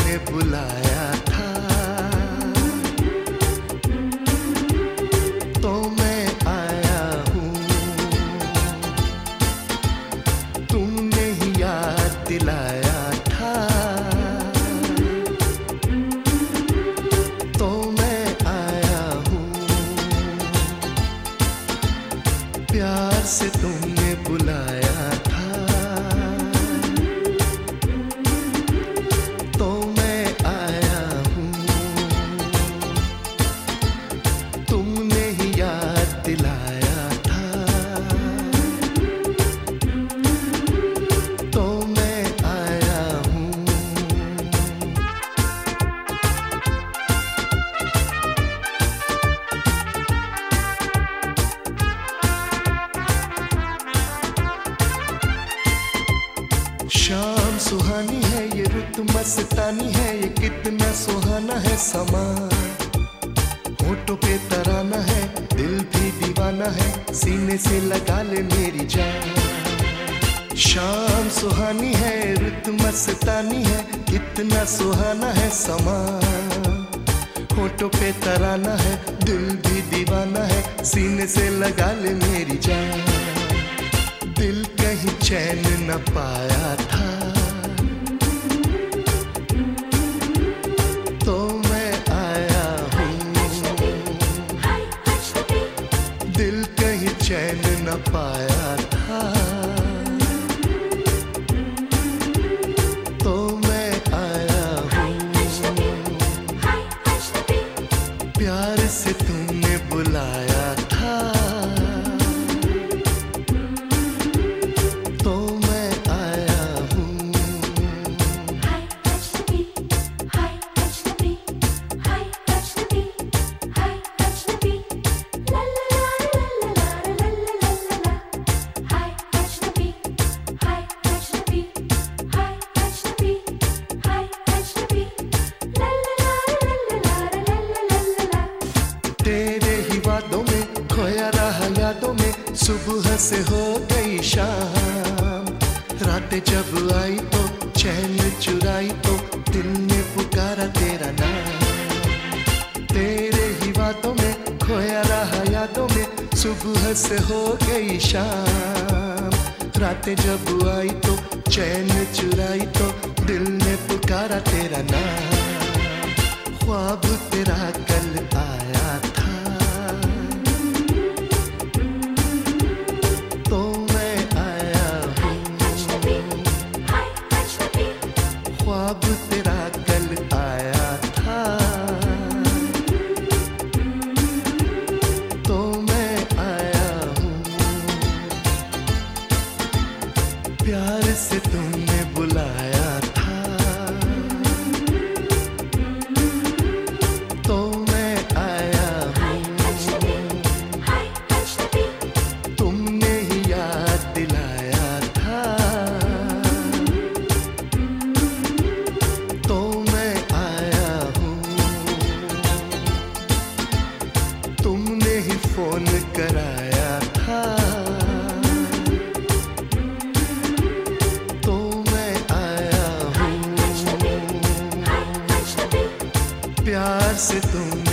तुमने बुलाया था तो मैं आया हूँ। तुमने ही याद दिलाया था तो मैं आया हूँ। प्यार से तुमने बुलाया था तो मैं आया हूँ। तुमने ही याद दिलाया था तो मैं आया हूँ। शाम सुहानी है ये रुत मस्तानी है ये कितना सुहाना है समा। होठों पे तराना है दिल भी दीवाना है सीने से लगा ले मेरी जान। शाम सुहानी है रुत मस्तानी है कितना सुहाना है समा। होठों पे तराना है दिल भी दीवाना है सीने से लगा ले मेरी जान। दिल कहीं चैन न पाया था तो मैं आया हूँ। दिल कहीं चैन न पाया था तो मैं आया हूँ। प्यार से तुमने बुलाया था तो मैं आया हूँ। तेरे ही वादों में खोया रहा यादों में सुबह से हो गई शाम। रातें जब आई तो चैन चुराई तो दिल ने पुकारा तेरा नाम। तेरे ही वादों में खोया रहा यादों में सुबह से हो गई शाम। रातें जब आई तो चैन चुराई तो दिल ने पुकारा तेरा नाम। ख्वाब तेरा कल आया था तो मैं आया हूँ। ख्वाब तेरा कल आया था तो मैं आया हूँ। प्यार से तुमने बुलाया था तो मैं आया हूँ। तुमने ही याद दिलाया था तो मैं आया हूँ। तुमने ही फोन कराया था तो मैं आया हूँ। प्यार से तुम